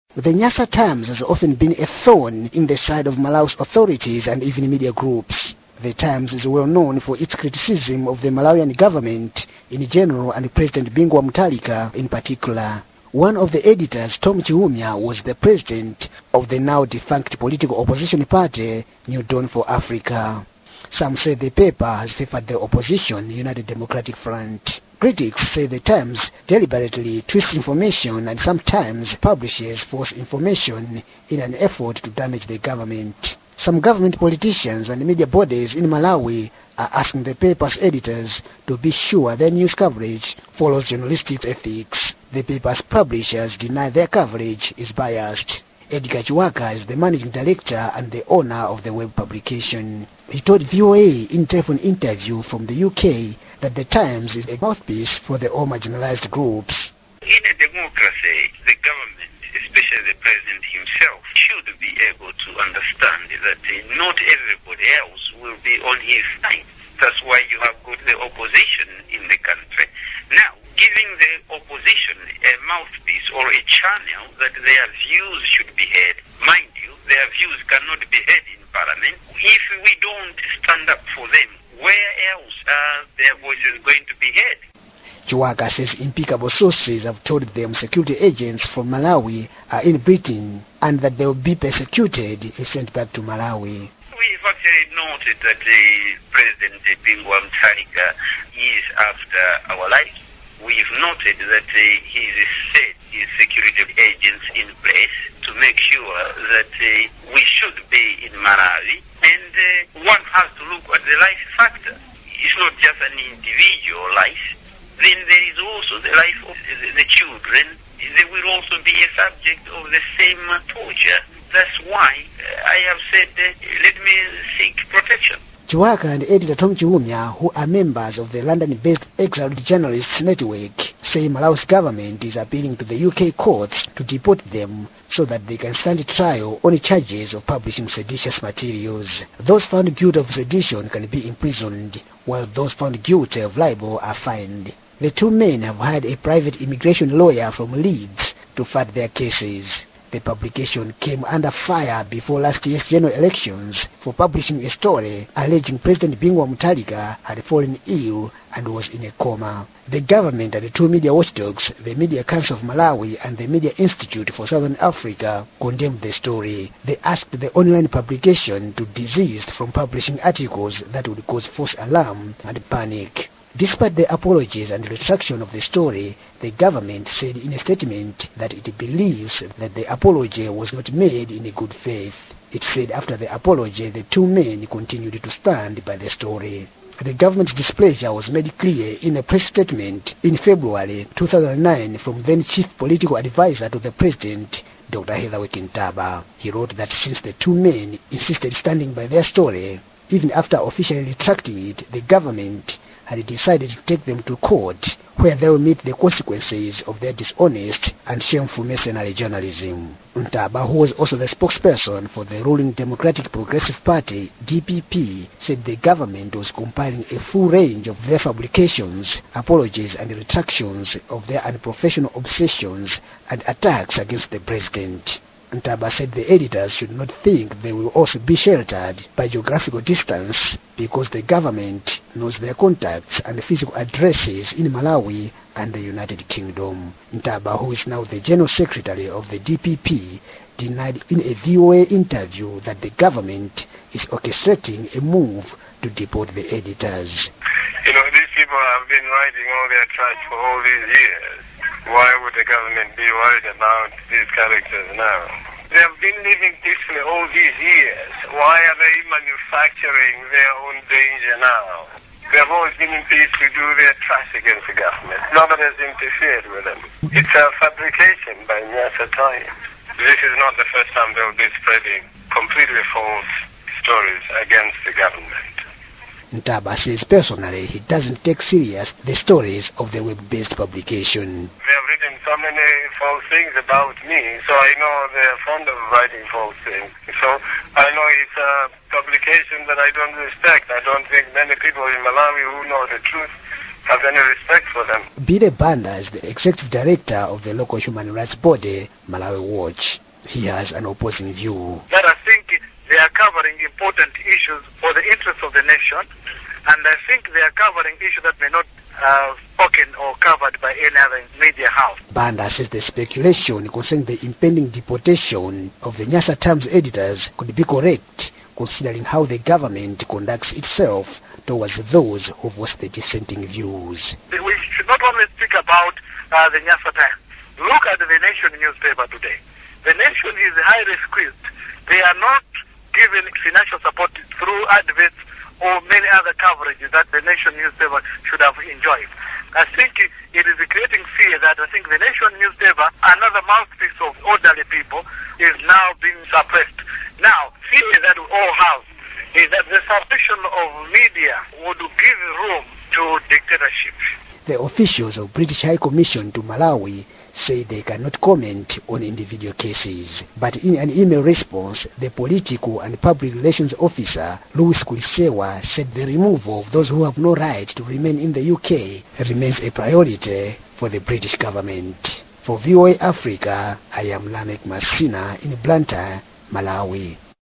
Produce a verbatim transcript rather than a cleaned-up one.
The Nyasa Times has often been a thorn in the side of Malawi's authorities and even media groups. The Times is well known for its criticism of the Malawian government in general and President Bingwa Mutharika in particular. One of the editors, Tom Chiumya, was the president of the now defunct political opposition party, New Dawn for Africa. Some say the paper has favored the opposition, United Democratic Front. Critics say the Times deliberately twists information and sometimes publishes false information in an effort to damage the government. Some government politicians and media bodies in Malawi are asking the paper's editors to be sure their news coverage follows journalistic ethics. The paper's publishers deny their coverage is biased. Edgar Chiwaka is the managing director and the owner of the web publication. He told V O A in a telephone interview from the U K that the Times is a mouthpiece for the all marginalized groups. In a democracy, the government, especially the president himself, should be able to understand that uh, not everybody else will be on his side. That's why you have got the opposition in the country. Now, giving the opposition a mouthpiece or a channel that their views should be heard. Mind you, their views cannot be heard in Parliament. If we don't stand up for them, where else are their voices going to be heard? Chiwaka says impeccable sources have told them security agents from Malawi are in Britain and that they will be persecuted if sent back to Malawi. We've actually noted that the President Bingwa Mutharika is after our lives. We've noted that uh, he's set his security agents in place to make sure that uh, we should be in Malawi. And uh, one has to look at the life factor. It's not just an individual life. Then there is also the life of the, the children. They will also be a subject of the same torture. That's why uh, I have said, uh, let me seek protection. Chiwaka and editor Tom Chiumya, who are members of the London-based Exiled Journalists Network, say Malawi's government is appealing to the U K courts to deport them so that they can stand trial on charges of publishing seditious materials. Those found guilty of sedition can be imprisoned, while those found guilty of libel are fined. The two men have hired a private immigration lawyer from Leeds to fight their cases. The publication came under fire before last year's general elections for publishing a story alleging President Bingwa Mutharika had fallen ill and was in a coma. The government and the two media watchdogs, the Media Council of Malawi and the Media Institute for Southern Africa, condemned the story. They asked the online publication to desist from publishing articles that would cause false alarm and panic. Despite the apologies and retraction of the story, the government said in a statement that it believes that the apology was not made in a good faith. It said after the apology, the two men continued to stand by the story. The government's displeasure was made clear in a press statement in February two thousand nine from then Chief Political Advisor to the President, Doctor Heather Wekintaba. He wrote that since the two men insisted standing by their story, even after officially retracting it, the government had decided to take them to court, where they will meet the consequences of their dishonest and shameful mercenary journalism. Ntaba, who was also the spokesperson for the ruling Democratic Progressive Party, D P P, said the government was compiling a full range of their fabrications, apologies and retractions of their unprofessional obsessions and attacks against the president. Ntaba said the editors should not think they will also be sheltered by geographical distance because the government knows their contacts and physical addresses in Malawi and the United Kingdom. Ntaba, who is now the General Secretary of the D P P, denied in a V O A interview that the government is orchestrating a move to deport the editors. You know, these people have been writing all their trash for all these years. Why would the government be worried about these characters now? They have been living peacefully all these years. Why are they manufacturing their own danger now? They have always been in peace to do their trash against the government. Nobody has interfered with them. It's a fabrication by Nyasa Times. This is not the first time they will be spreading completely false stories against the government. Ntaba says personally he doesn't take serious the stories of the web-based publication. They have written so many false things about me, so I know they're fond of writing false things. So I know it's a publication that I don't respect. I don't think many people in Malawi who know the truth have any respect for them. Bile Banda is the executive director of the local human rights body, Malawi Watch. He has an opposing view. That I think they are covering important issues for the interests of the nation, and I think they are covering issues that may not have spoken or covered by any other media house. Banda says the speculation concerning the impending deportation of the Nyasa Times editors could be correct, considering how the government conducts itself towards those who voice the dissenting views. We should not only speak about uh, the Nyasa Times. Look at the Nation newspaper today. The Nation is highly squeezed. They are not given financial support through adverts or many other coverages that the Nation newspaper should have enjoyed. I think it is creating fear that I think the Nation newspaper, another mouthpiece of orderly people, is now being suppressed. Now, fear that we all have is that the suppression of media would give room to dictatorship. The officials of British High Commission to Malawi say they cannot comment on individual cases. But in an email response, the political and public relations officer, Louis Kulisewa, said the removal of those who have no right to remain in the U K remains a priority for the British government. For V O A Africa, I am Lamek Masina in Blantyre, Malawi.